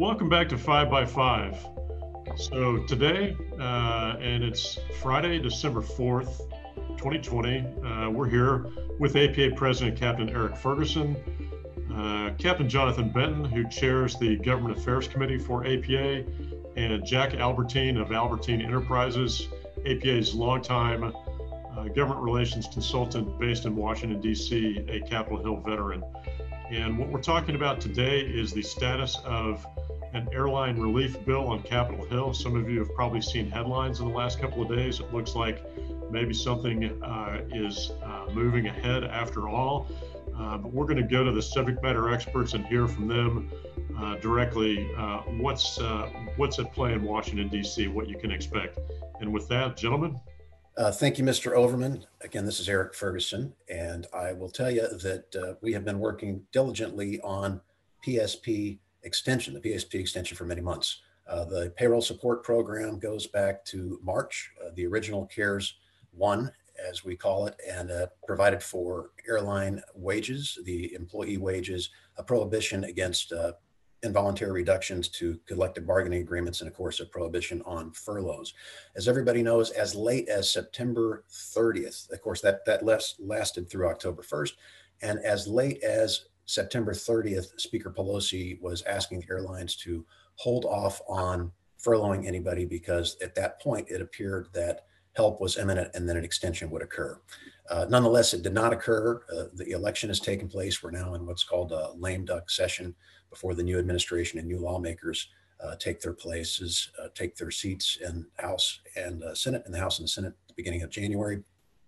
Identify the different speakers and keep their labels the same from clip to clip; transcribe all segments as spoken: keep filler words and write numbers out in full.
Speaker 1: Welcome back to Five by Five. So today, uh, and it's Friday, December fourth, twenty twenty, uh, we're here with A P A President Captain Eric Ferguson, uh, Captain Jonathan Benton, who chairs the Government Affairs Committee for A P A, and Jack Albertine of Albertine Enterprises, A P A's longtime uh, government relations consultant based in Washington, D C, a Capitol Hill veteran. And what we're talking about today is the status of an airline relief bill on Capitol Hill. Some of you have probably seen headlines in the last couple of days. It looks like maybe something uh, is uh, moving ahead after all. Uh, but we're going to go to the subject matter experts and hear from them uh, directly uh, what's uh, what's at play in Washington, D C, what you can expect. And with that, gentlemen.
Speaker 2: Uh, thank you, Mister Overman. Again, this is Eric Ferguson, and I will tell you that uh, we have been working diligently on P S P extension, the P S P extension for many months. Uh, the payroll support program goes back to March, uh, the original CARES one, as we call it, and uh, provided for airline wages, the employee wages, a prohibition against uh, involuntary reductions to collective bargaining agreements, and of course, a prohibition on furloughs. As everybody knows, as late as September thirtieth, of course, that, that last, lasted through October first, and as late as September thirtieth, Speaker Pelosi was asking the airlines to hold off on furloughing anybody because at that point it appeared that help was imminent and then an extension would occur. Uh, nonetheless, it did not occur. Uh, the election has taken place. We're now in what's called a lame duck session before the new administration and new lawmakers uh, take their places, uh, take their seats in House and uh, Senate, in the House and the Senate at the beginning of January.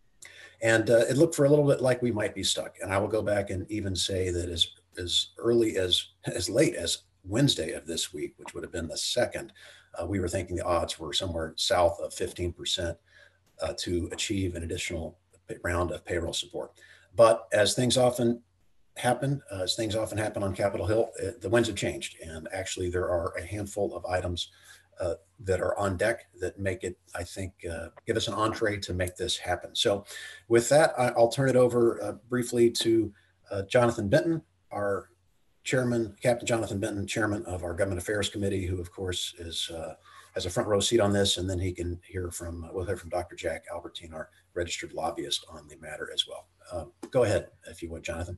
Speaker 2: And uh, it looked for a little bit like we might be stuck. And I will go back and even say that as, as early as, as late as Wednesday of this week, which would have been the second, uh, we were thinking the odds were somewhere south of fifteen percent uh, to achieve an additional round of payroll support. But as things often happen, uh, as things often happen on Capitol Hill, uh, the winds have changed. And actually there are a handful of items Uh, that are on deck that make it, I think, uh, give us an entree to make this happen. So with that, I, I'll turn it over uh, briefly to uh, Jonathan Benton, our chairman, Captain Jonathan Benton, chairman of our Government Affairs Committee, who of course is uh, has a front row seat on this, and then he can hear from, uh, we'll hear from Doctor Jack Albertine, our registered lobbyist on the matter as well. Uh, go ahead, if you would, Jonathan.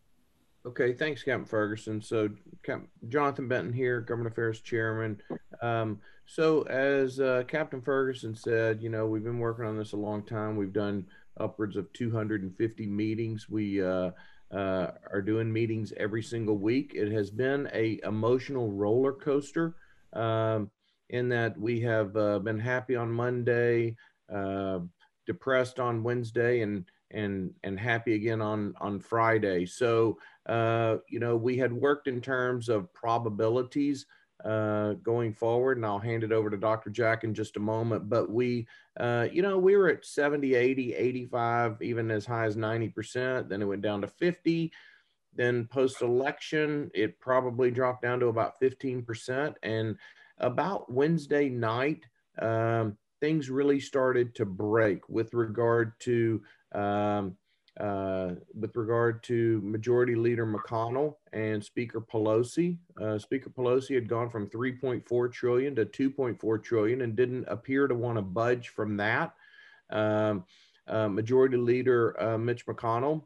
Speaker 3: Okay, thanks, Captain Ferguson. So, Cap Jonathan Benton here, Government Affairs Chairman. Um, so, as uh, Captain Ferguson said, you know, we've been working on this a long time. We've done upwards of two hundred fifty meetings. We uh, uh, are doing meetings every single week. It has been a emotional roller coaster um, in that we have uh, been happy on Monday, uh, depressed on Wednesday, and and and happy again on on Friday. So uh, you know, we had worked in terms of probabilities uh, going forward, and I'll hand it over to Doctor Jack in just a moment. But we, uh, you know, we were at seventy, eighty, eighty-five, even as high as ninety percent. Then it went down to fifty. Then post-election, it probably dropped down to about fifteen percent. And about Wednesday night, um, things really started to break with regard to um, uh, with regard to Majority Leader McConnell and Speaker Pelosi. Uh, Speaker Pelosi had gone from three point four trillion to two point four trillion and didn't appear to want to budge from that. Um, uh, Majority Leader uh, Mitch McConnell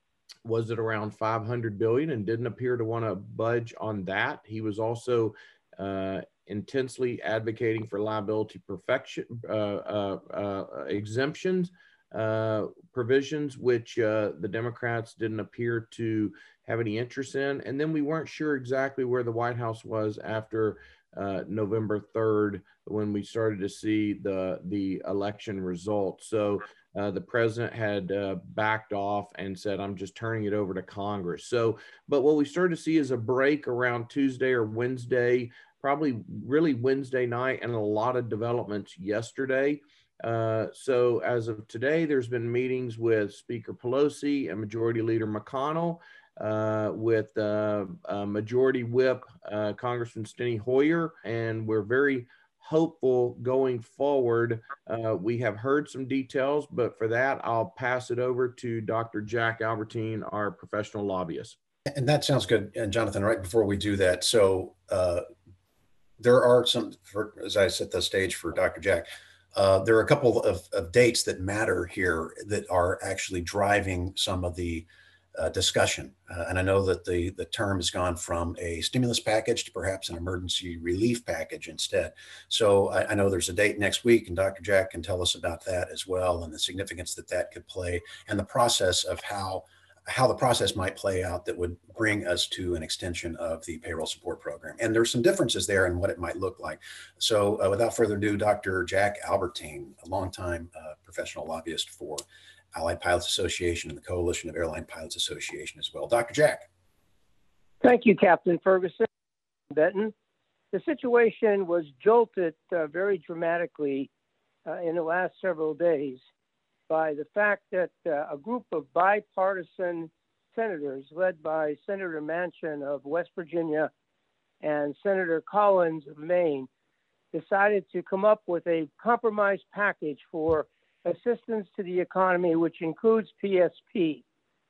Speaker 3: was at around five hundred billion and didn't appear to want to budge on that. He was also uh, intensely advocating for liability perfection uh, uh, uh, exemptions uh, provisions, which uh, the Democrats didn't appear to have any interest in. And then we weren't sure exactly where the White House was after uh, November third, when we started to see the, the election results. So uh, the president had uh, backed off and said, I'm just turning it over to Congress. So, but what we started to see is a break around Tuesday or Wednesday, probably really Wednesday night, and a lot of developments yesterday. Uh, so as of today, there's been meetings with Speaker Pelosi and Majority Leader McConnell, uh, with uh, uh, Majority Whip uh, Congressman Steny Hoyer, and we're very hopeful going forward. Uh, we have heard some details, but for that, I'll pass it over to Doctor Jack Albertine, our professional lobbyist.
Speaker 2: And that sounds good. And Jonathan, right before we do that, so uh, there are some, for, as I set the stage for Doctor Jack, uh, there are a couple of, of dates that matter here that are actually driving some of the uh, discussion. Uh, and I know that the, the term has gone from a stimulus package to perhaps an emergency relief package instead. So I, I know there's a date next week, and Doctor Jack can tell us about that as well, and the significance that that could play, and the process of how how the process might play out that would bring us to an extension of the payroll support program. And there's some differences there in what it might look like. So uh, without further ado, Doctor Jack Albertine, a longtime uh, professional lobbyist for Allied Pilots Association and the Coalition of Airline Pilots Association as well. Doctor Jack.
Speaker 4: Thank you, Captain Ferguson. Benton. The situation was jolted uh, very dramatically uh, in the last several days by the fact that uh, a group of bipartisan senators led by Senator Manchin of West Virginia and Senator Collins of Maine decided to come up with a compromise package for assistance to the economy, which includes P S P.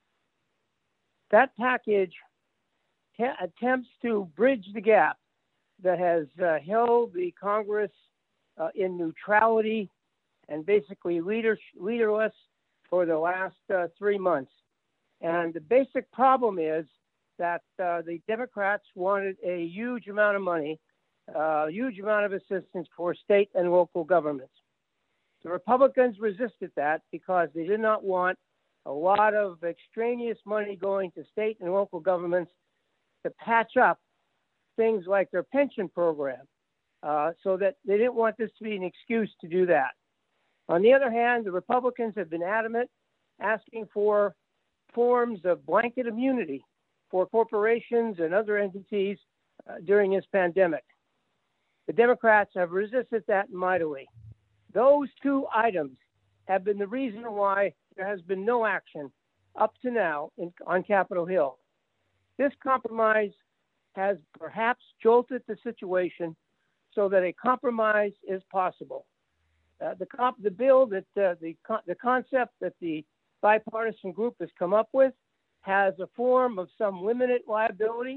Speaker 4: That package ha- attempts to bridge the gap that has uh, held the Congress uh, in neutrality and basically leader, leaderless for the last uh, three months. And the basic problem is that uh, the Democrats wanted a huge amount of money, a uh, huge amount of assistance for state and local governments. The Republicans resisted that because they did not want a lot of extraneous money going to state and local governments to patch up things like their pension program, uh, so that they didn't want this to be an excuse to do that. On the other hand, the Republicans have been adamant, asking for forms of blanket immunity for corporations and other entities uh, during this pandemic. The Democrats have resisted that mightily. Those two items have been the reason why there has been no action up to now in, on Capitol Hill. This compromise has perhaps jolted the situation so that a compromise is possible. Uh, the, comp- the bill that uh, the, con- the concept that the bipartisan group has come up with has a form of some limited liability,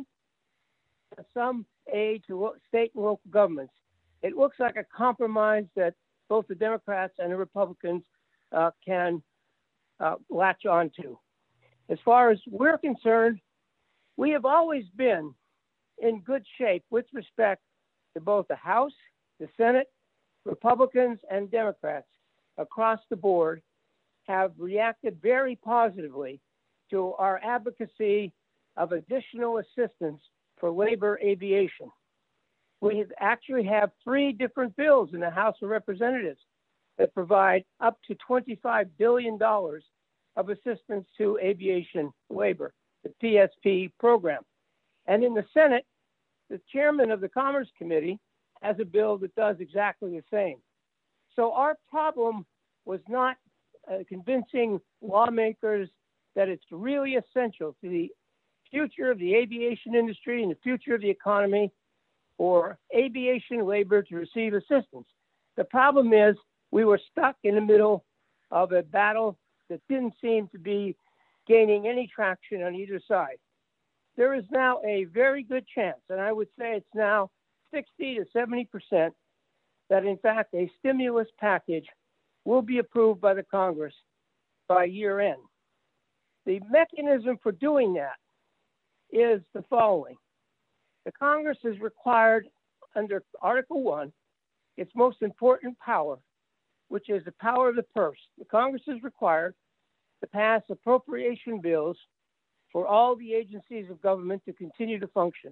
Speaker 4: some aid to lo- state and local governments. It looks like a compromise that both the Democrats and the Republicans uh, can uh, latch on to. As far as we're concerned, we have always been in good shape with respect to both the House, the Senate, Republicans, and Democrats across the board have reacted very positively to our advocacy of additional assistance for labor aviation. We actually have three different bills in the House of Representatives that provide up to twenty-five billion dollars of assistance to aviation labor, the P S P program. And in the Senate, the chairman of the Commerce Committee has a bill that does exactly the same. So our problem was not uh, convincing lawmakers that it's really essential to the future of the aviation industry and the future of the economy for aviation labor to receive assistance. The problem is we were stuck in the middle of a battle that didn't seem to be gaining any traction on either side. There is now a very good chance, and I would say it's now sixty to seventy percent, that in fact a stimulus package will be approved by the Congress by year end. The mechanism for doing that is the following. The Congress is required under Article one, its most important power, which is the power of the purse. The Congress is required to pass appropriation bills for all the agencies of government to continue to function.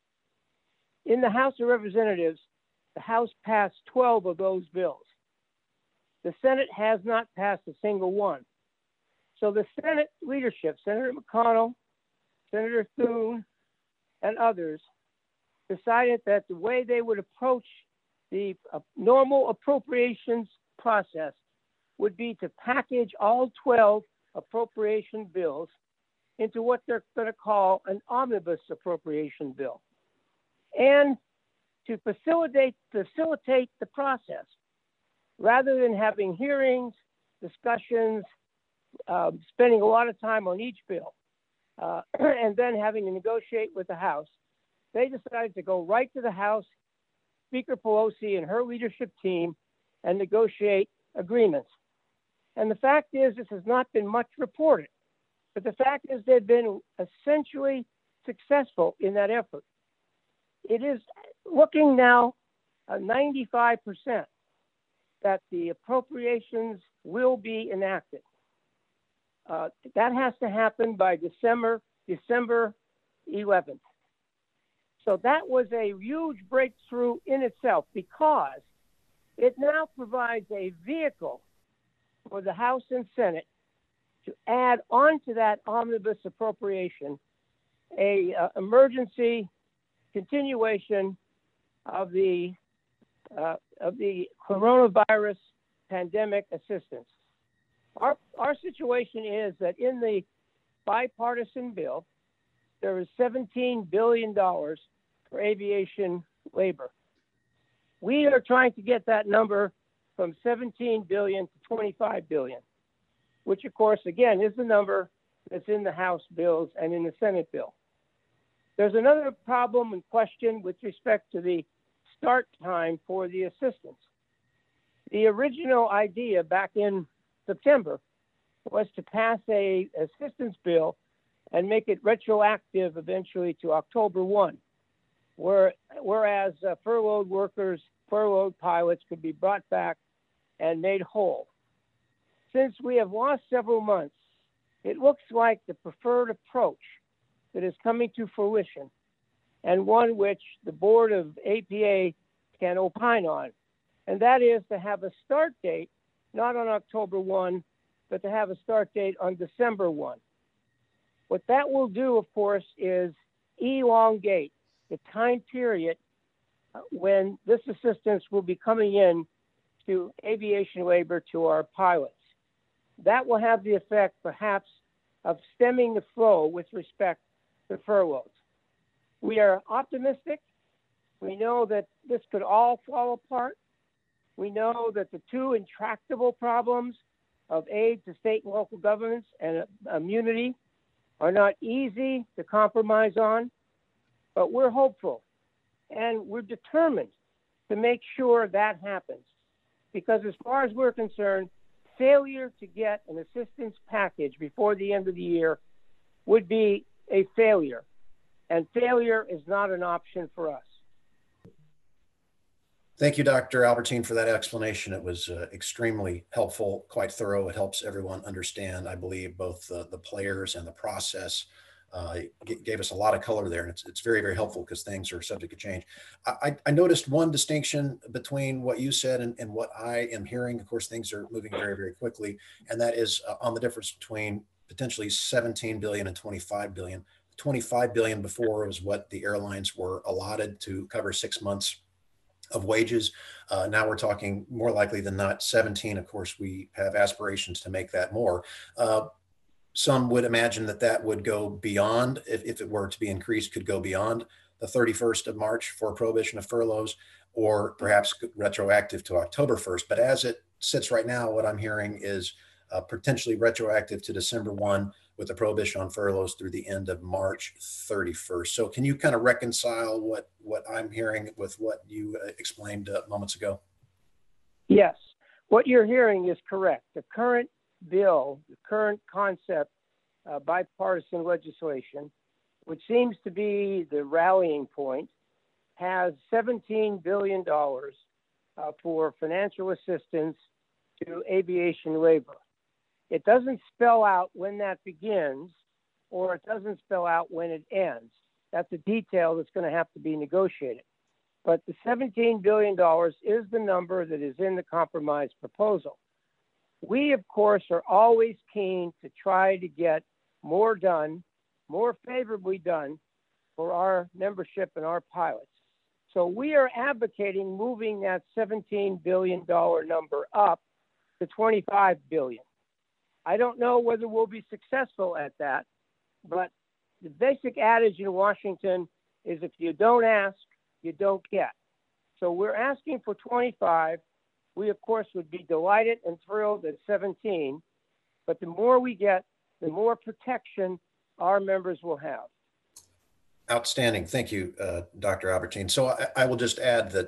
Speaker 4: In the House of Representatives, the House passed twelve of those bills. The Senate has not passed a single one. So the Senate leadership, Senator McConnell, Senator Thune, and others, decided that the way they would approach the uh, normal appropriations process would be to package all twelve appropriation bills into what they're going to call an omnibus appropriation bill. And to facilitate, facilitate the process, rather than having hearings, discussions, uh, spending a lot of time on each bill, uh, and then having to negotiate with the House, they decided to go right to the House, Speaker Pelosi and her leadership team and negotiate agreements. And the fact is, this has not been much reported, but the fact is they've been essentially successful in that effort. It is looking now uh, ninety-five percent that the appropriations will be enacted. Uh, that has to happen by December, December eleventh. So that was a huge breakthrough in itself because it now provides a vehicle for the House and Senate to add onto that omnibus appropriation a uh, emergency continuation of the uh, of the coronavirus pandemic assistance. Our our situation is that in the bipartisan bill, there is seventeen billion dollars for aviation labor. We are trying to get that number from seventeen billion dollars to twenty-five billion dollars, which of course, again, is the number that's in the House bills and in the Senate bill. There's another problem and question with respect to the start time for the assistance. The original idea back in September was to pass a assistance bill and make it retroactive eventually to October first, where, whereas uh, furloughed workers, furloughed pilots could be brought back and made whole. Since we have lost several months, it looks like the preferred approach that is coming to fruition and one which the board of A P A can opine on, and that is to have a start date not on October first, but to have a start date on December first. What that will do, of course, is elongate the time period when this assistance will be coming in to aviation labor to our pilots. That will have the effect, perhaps, of stemming the flow with respect to furloughs. We are optimistic. We know that this could all fall apart. We know that the two intractable problems of aid to state and local governments and immunity are not easy to compromise on, but we're hopeful and we're determined to make sure that happens. Because as far as we're concerned, failure to get an assistance package before the end of the year would be a failure, and failure is not an option for us.
Speaker 2: Thank you, Doctor Albertine, for that explanation. It was uh, extremely helpful, quite thorough. It helps everyone understand, I believe, both the, the players and the process. Uh, it gave us a lot of color there, and it's, it's very, very helpful because things are subject to change. I, I noticed one distinction between what you said and, and what I am hearing. Of course, things are moving very, very quickly, and that is uh, on the difference between potentially seventeen billion and twenty-five billion. twenty-five billion before was what the airlines were allotted to cover six months of wages. Uh, now we're talking more likely than not seventeen. Of course, we have aspirations to make that more. Uh, some would imagine that that would go beyond, if, if it were to be increased, could go beyond the thirty-first of March for prohibition of furloughs, or perhaps retroactive to October first. But as it sits right now, what I'm hearing is uh, potentially retroactive to December first with a prohibition on furloughs through the end of March thirty-first. So can you kind of reconcile what, what I'm hearing with what you uh, explained uh, moments ago?
Speaker 4: Yes, what you're hearing is correct. The current bill, the current concept, uh, bipartisan legislation, which seems to be the rallying point, has seventeen billion dollars uh, for financial assistance to aviation labor. It doesn't spell out when that begins, or it doesn't spell out when it ends. That's a detail that's going to have to be negotiated. But the seventeen billion dollars is the number that is in the compromise proposal. We, of course, are always keen to try to get more done, more favorably done for our membership and our pilots. So we are advocating moving that seventeen billion dollars number up to twenty-five billion dollars. I don't know whether we'll be successful at that, but the basic adage in Washington is if you don't ask, you don't get. So we're asking for twenty-five. We, of course, would be delighted and thrilled at seventeen, but the more we get, the more protection our members will have.
Speaker 2: Outstanding. Thank you, uh, Doctor Albertine. So I, I will just add that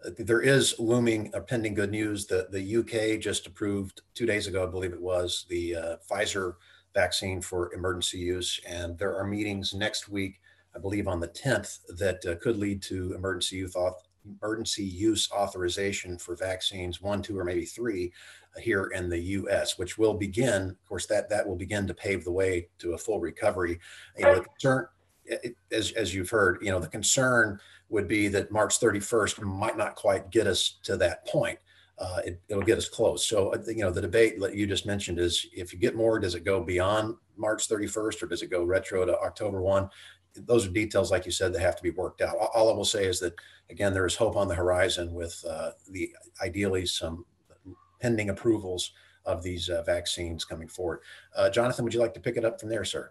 Speaker 2: there is looming uh, pending good news. The, the U K just approved two days ago, I believe it was, the uh, Pfizer vaccine for emergency use. And there are meetings next week, I believe on the tenth, that uh, could lead to emergency use, auth emergency use authorization for vaccines, one, two, or maybe three uh, here in the U S, which will begin, of course, that, that will begin to pave the way to a full recovery. You know, the concern, it, as, as you've heard, you know, the concern would be that March thirty-first might not quite get us to that point. Uh, it, it'll get us close. So, you know, the debate that you just mentioned is, if you get more, does it go beyond March thirty-first or does it go retro to October first? Those are details, like you said, that have to be worked out. All I will say is that, again, there is hope on the horizon with uh, the ideally some pending approvals of these uh, vaccines coming forward. Uh, Jonathan, would you like to pick it up from there, sir?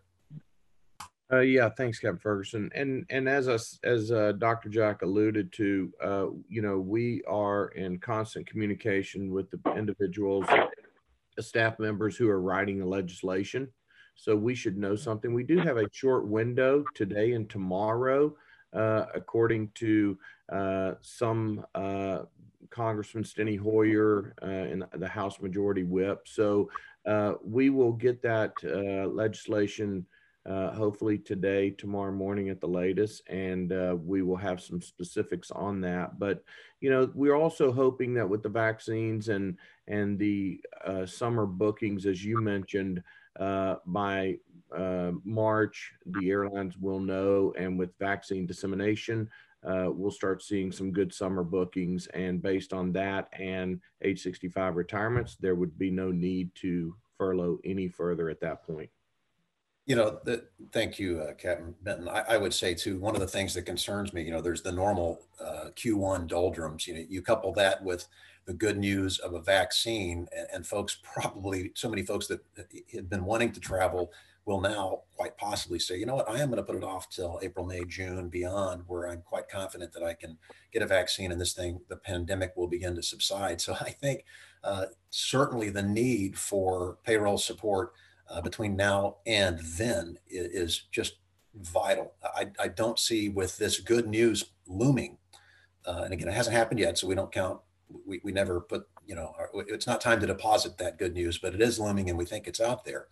Speaker 3: Uh, yeah, thanks, Captain Ferguson. And and as us, as uh, Doctor Jack alluded to, uh, you know, we are in constant communication with the individuals, the staff members who are writing the legislation. So we should know something. We do have a short window today and tomorrow, uh, according to uh, some uh, Congressman Steny Hoyer uh, in the House Majority Whip. So uh, we will get that uh, legislation uh, hopefully today, tomorrow morning at the latest, and uh, we will have some specifics on that. But you know, we're also hoping that with the vaccines and and the uh, summer bookings, as you mentioned, Uh, by uh, March, the airlines will know, and with vaccine dissemination, uh, we'll start seeing some good summer bookings. And based on that and age sixty-five retirements, there would be no need to furlough any further at that point.
Speaker 2: You know, the, thank you, uh, Captain Benton. I, I would say too, one of the things that concerns me, you know, there's the normal uh, Q one doldrums. You know, you couple that with the good news of a vaccine, and, and folks probably, so many folks that had been wanting to travel will now quite possibly say, you know what, I am going to put it off till April, May, June, beyond, where I'm quite confident that I can get a vaccine and this thing, the pandemic, will begin to subside. So I think uh, certainly the need for payroll support Uh, between now and then is, is just vital. I, I don't see, with this good news looming, uh, and again, it hasn't happened yet, so we don't count, we, we never put, you know, our, it's not time to deposit that good news, but it is looming and we think it's out there.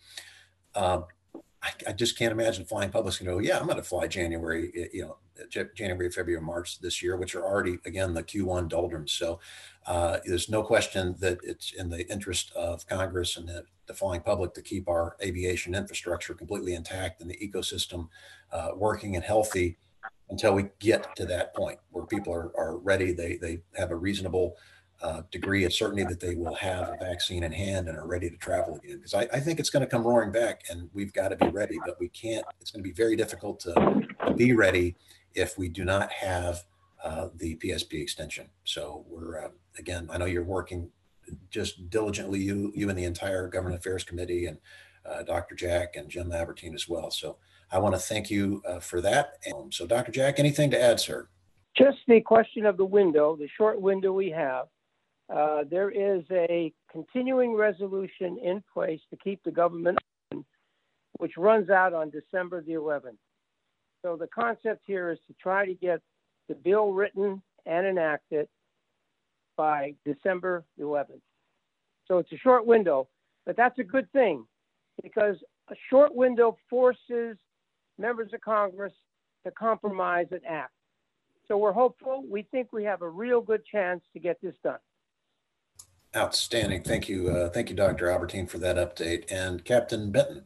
Speaker 2: Um, I, I just can't imagine flying public and go, yeah, I'm going to fly January, you know, January, February, March this year, which are already, again, the Q one doldrums. So uh, there's no question that it's in the interest of Congress and the, the flying public to keep our aviation infrastructure completely intact and the ecosystem uh, working and healthy until we get to that point where people are, are ready. They, they have a reasonable uh, degree of certainty that they will have a vaccine in hand and are ready to travel again. Because I, I think it's going to come roaring back, and we've got to be ready, but we can't, it's going to be very difficult to, to be ready if we do not have uh, the P S P extension. So we're, uh, again, I know you're working just diligently, you, you and the entire Government Affairs Committee, and uh, Doctor Jack and Jim Abertine as well. So I want to thank you uh, for that. And so Doctor Jack, anything to add, sir?
Speaker 4: Just the question of the window, the short window we have. Uh, there is a continuing resolution in place to keep the government open, which runs out on December the eleventh. So the concept here is to try to get the bill written and enacted by December the eleventh. So it's a short window, but that's a good thing, because a short window forces members of Congress to compromise and act. So we're hopeful. We think we have a real good chance to get this done.
Speaker 2: Outstanding. Thank you. Uh, thank you, Doctor Abertine, for that update. And Captain Benton.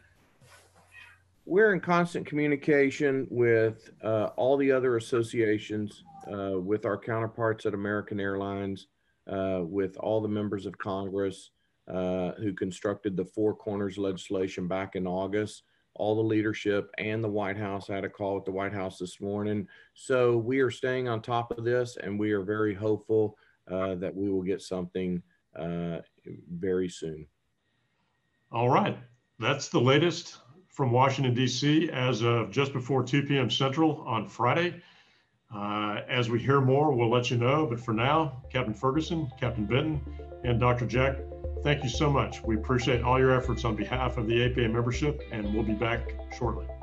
Speaker 3: We're in constant communication with uh, all the other associations, uh, with our counterparts at American Airlines, uh, with all the members of Congress uh, who constructed the Four Corners legislation back in August, all the leadership, and the White House. I had a call with the White House this morning. So we are staying on top of this, and we are very hopeful uh, that we will get something uh, very soon.
Speaker 1: All right. That's the latest from Washington, D C as of just before two P M Central on Friday. Uh, as we hear more, we'll let you know. But for now, Captain Ferguson, Captain Benton, and Doctor Jack, thank you so much. We appreciate all your efforts on behalf of the A P A membership, and we'll be back shortly.